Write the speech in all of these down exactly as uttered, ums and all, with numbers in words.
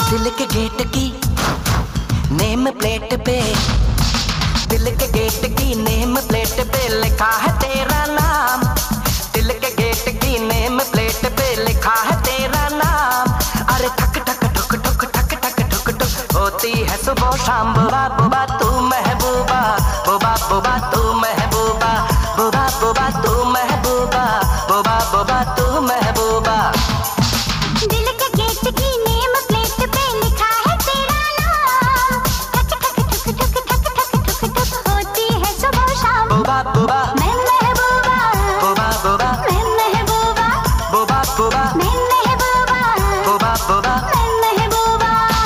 दिल के गेट की नेम प्लेट पे, दिल के गेट की नेम प्लेट पे लिखा है तेरा नाम। दिल के गेट की नेम प्लेट पे लिखा है तेरा नाम। अरे ठक ठक ठुक ठुक ठक ठक ठुक ठुक होती है सुबह शाम। बुबा बुबा तू महबूबा, बुबा बुबा तू महबूबा, बुबा बुबा तू महबूबा, बुबा बुबा तू महबूबा। दिल के गेट की नेम प्लेट पे लिखा है तेरा नाम। ठक ठक ठुक ठुक ठक ठक ठुक ठुक होती है सुबह शाम। बुबा बुबा मैं महबूबा, बुबा बुबा मैं महबूबा, बुबा बुबा मैं महबूबा, बुबा बुबा। मैं महबूबा।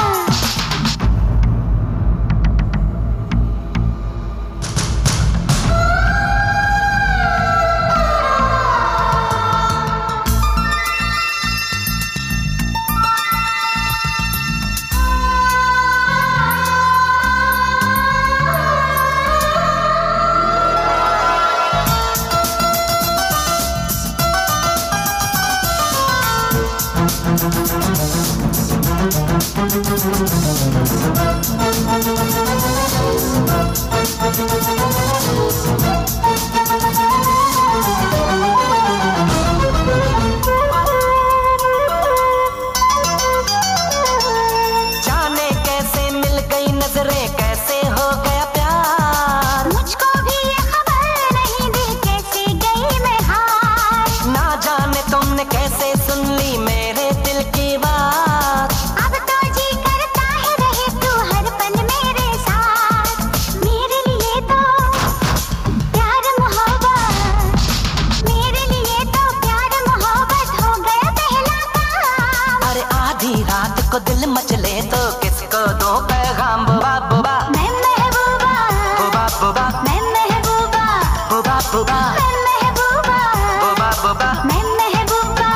जाने कैसे मिल गई नजरें, कैसे हो गया प्यार। मुझको भी ये खबर नहीं दी कैसे गई मैं हार। ना जाने तुमने कैसे सुन ली मेरे दिल की बात। अब तो जी करता है रहे तू हर पल मेरे साथ। मेरे लिए तो प्यार मोहब्बत, मेरे लिए तो प्यार मोहब्बत हो गया पहला काम। अरे आधी रात को दिल मचले तो किसको दो पैगाम। बुबा बुबा मैं महबूबा, बुबा बुबा मैं महबूबा, बुबा बुबा मैं महबूबा, बुबा बुबा। मैं महबूबा।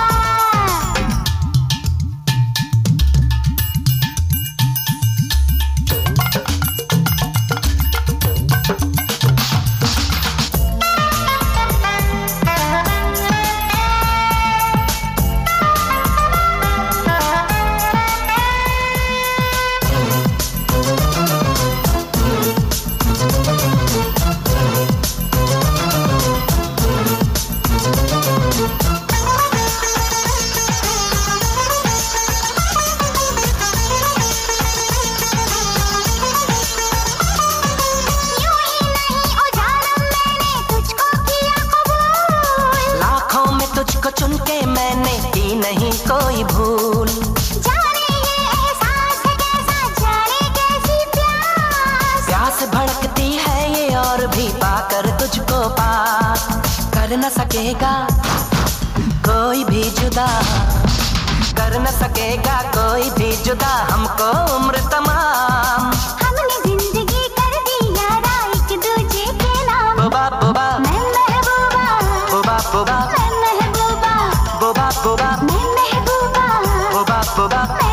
यूं ही नहीं ओ जानम मैंने तुझको किया कबूल। लाखों में तुझको चुन के मैंने की नहीं कोई भूल। जाने ये एहसास है कैसा, जाने कैसी प्यास। प्यास भड़कती है ये और भी पाकर तुझको पास। कर न सकेगा कोई भी जुदा, कर न सकेगा कोई भी जुदा हमको उम्र तमाम। हमने जिंदगी कर दी यारा एक दूजे के नाम। बुबा बुबा मैं महबूबा, बुबा बुबा मैं महबूबा, बुबा बुबा मैं महबूबा, बुबा बुबा। मैं